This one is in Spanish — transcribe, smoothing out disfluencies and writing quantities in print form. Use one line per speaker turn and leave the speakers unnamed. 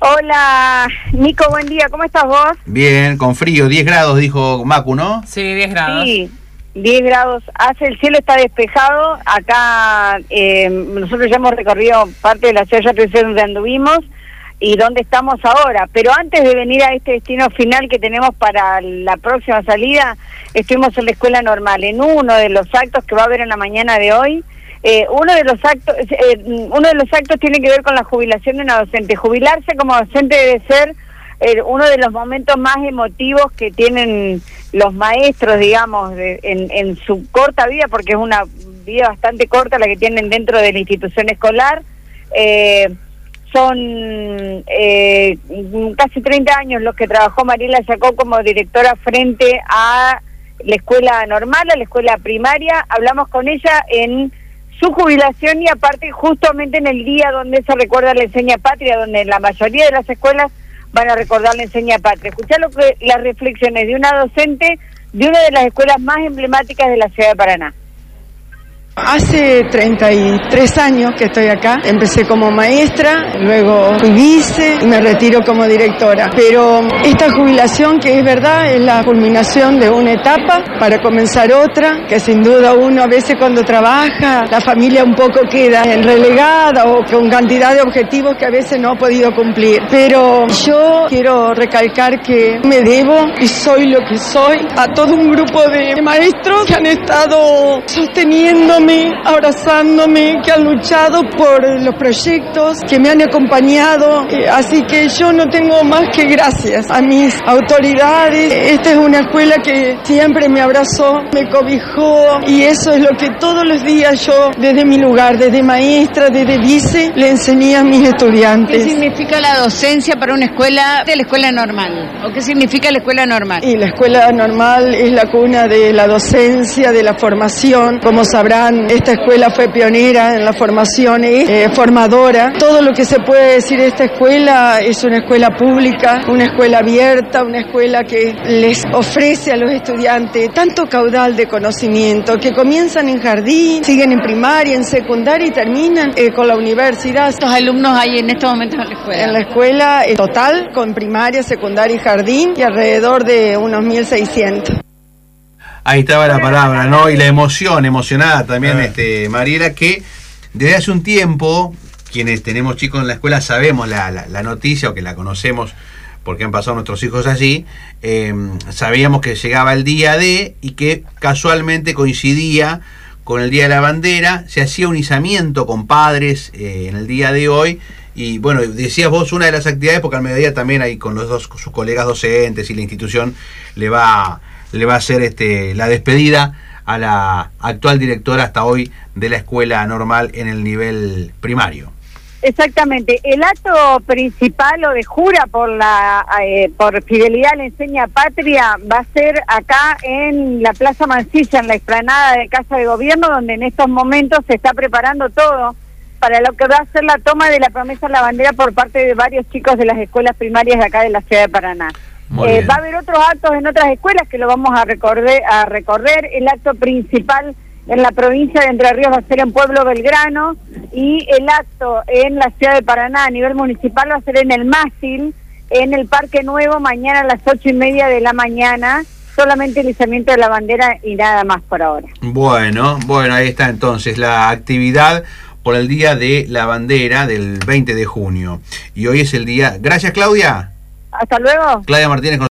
Hola, Nico, buen día, ¿cómo estás vos?
Bien, con frío, 10 grados, dijo Macu, ¿no?
Sí, 10 grados.
Sí, 10 grados, el cielo está despejado, acá nosotros ya hemos recorrido parte de la ciudad, ya te sé dónde anduvimos y dónde estamos ahora, pero antes de venir a este destino final que tenemos para la próxima salida, estuvimos en la escuela normal, en uno de los actos que va a haber en la mañana de hoy. Uno de los actos tiene que ver con la jubilación de una docente. Jubilarse como docente debe ser uno de los momentos más emotivos que tienen los maestros, digamos, en su corta vida, porque es una vida bastante corta la que tienen dentro de la institución escolar. Son casi 30 años los que trabajó Mariela Sacó como directora frente a la escuela normal, a la escuela primaria. Hablamos con ella en su jubilación y aparte justamente en el día donde se recuerda la enseña patria, donde la mayoría de las escuelas van a recordar la enseña patria. Escuchar las reflexiones de una docente de una de las escuelas más emblemáticas de la ciudad de Paraná.
Hace 33 años que estoy acá, empecé como maestra, luego fui vice y me retiro como directora. Pero esta jubilación, que es verdad, es la culminación de una etapa para comenzar otra, que sin duda uno a veces cuando trabaja, la familia un poco queda relegada o con cantidad de objetivos que a veces no ha podido cumplir. Pero yo quiero recalcar que me debo y soy lo que soy a todo un grupo de maestros que han estado sosteniendo, abrazándome, que han luchado por los proyectos, que me han acompañado, así que yo no tengo más que gracias a mis autoridades. Esta es una escuela que siempre me abrazó, me cobijó y eso es lo que todos los días yo, desde mi lugar, desde maestra, desde vice, le enseñé a mis estudiantes.
¿Qué significa la docencia para una escuela de la escuela normal? ¿O qué significa la escuela normal?
Y la escuela normal es la cuna de la docencia, de la formación. Como sabrán, esta escuela fue pionera en la formación, formadora. Todo lo que se puede decir de esta escuela es una escuela pública, una escuela abierta, una escuela que les ofrece a los estudiantes tanto caudal de conocimiento, que comienzan en jardín, siguen en primaria, en secundaria y terminan con la universidad.
¿Cuántos alumnos hay en estos momentos en la escuela?
En la escuela total, con primaria, secundaria y jardín, y alrededor de unos 1.600.
Ahí estaba la palabra, ¿no? Y la emocionada también, Mariela, que desde hace un tiempo, quienes tenemos chicos en la escuela sabemos la noticia, o que la conocemos porque han pasado nuestros hijos allí, sabíamos que llegaba el día de, y que casualmente coincidía con el Día de la Bandera, se hacía un izamiento con padres en el día de hoy. Y bueno, decías vos una de las actividades, porque al mediodía también ahí con sus colegas docentes y la institución le va a hacer la despedida a la actual directora hasta hoy de la escuela normal en el nivel primario.
Exactamente, el acto principal o de jura por fidelidad a la enseña patria va a ser acá en la Plaza Mansilla, en la explanada de Casa de Gobierno, donde en estos momentos se está preparando todo para lo que va a ser la toma de la promesa a la bandera por parte de varios chicos de las escuelas primarias de acá de la ciudad de Paraná. Va a haber otros actos en otras escuelas que lo vamos a recorrer. El acto principal en la provincia de Entre Ríos va a ser en Pueblo Belgrano, y el acto en la ciudad de Paraná a nivel municipal va a ser en el Mástil, en el Parque Nuevo, mañana a las 8:30 de la mañana. Solamente el izamiento de la bandera y nada más por ahora. Bueno,
ahí está entonces la actividad por el Día de la Bandera del 20 de junio. Y hoy es el día... Gracias, Claudia.
Hasta luego.
Claudia Martínez.